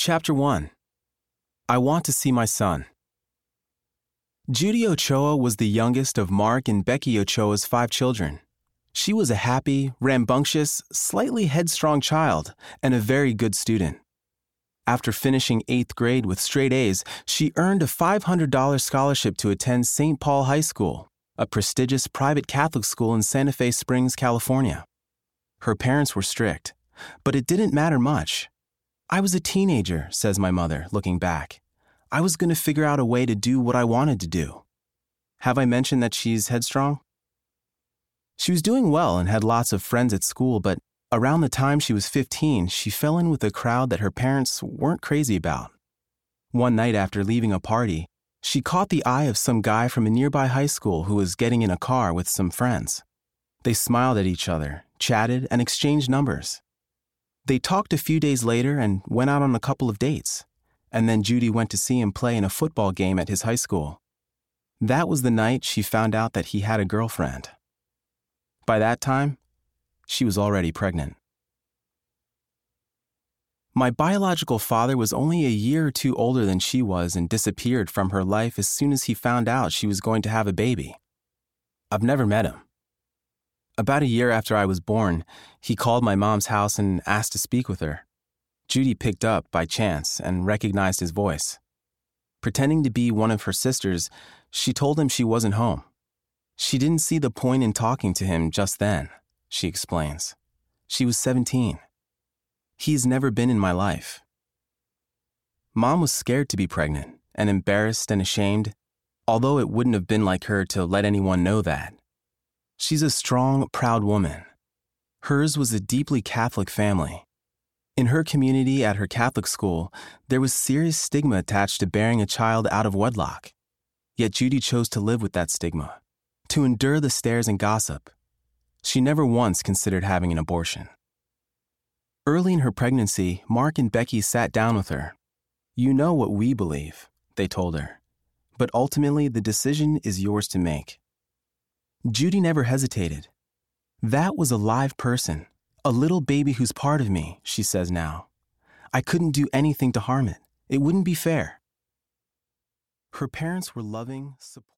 Chapter 1. I Want to See My Son. Judy Ochoa was the youngest of Mark and Becky Ochoa's 5 children. She was a happy, rambunctious, slightly headstrong child and a very good student. After finishing 8th grade with straight A's, she earned a $500 scholarship to attend St. Paul High School, a prestigious private Catholic school in Santa Fe Springs, California. Her parents were strict, but it didn't matter much. I was a teenager, says my mother, looking back. I was going to figure out a way to do what I wanted to do. Have I mentioned that she's headstrong? She was doing well and had lots of friends at school, but around the time she was 15, she fell in with a crowd that her parents weren't crazy about. One night after leaving a party, she caught the eye of some guy from a nearby high school who was getting in a car with some friends. They smiled at each other, chatted, and exchanged numbers. They talked a few days later and went out on a couple of dates, and then Judy went to see him play in a football game at his high school. That was the night she found out that he had a girlfriend. By that time, she was already pregnant. My biological father was only a year or 2 older than she was and disappeared from her life as soon as he found out she was going to have a baby. I've never met him. About a year after I was born, he called my mom's house and asked to speak with her. Judy picked up by chance and recognized his voice. Pretending to be one of her sisters, she told him she wasn't home. She didn't see the point in talking to him just then, she explains. She was 17. He's never been in my life. Mom was scared to be pregnant and embarrassed and ashamed, although it wouldn't have been like her to let anyone know that. She's a strong, proud woman. Hers was a deeply Catholic family. In her community at her Catholic school, there was serious stigma attached to bearing a child out of wedlock. Yet Judy chose to live with that stigma, to endure the stares and gossip. She never once considered having an abortion. Early in her pregnancy, Mark and Becky sat down with her. "You know what we believe," they told her, "but ultimately the decision is yours to make." Judy never hesitated. That was a live person, a little baby who's part of me, she says now. I couldn't do anything to harm it. It wouldn't be fair. Her parents were loving, supportive.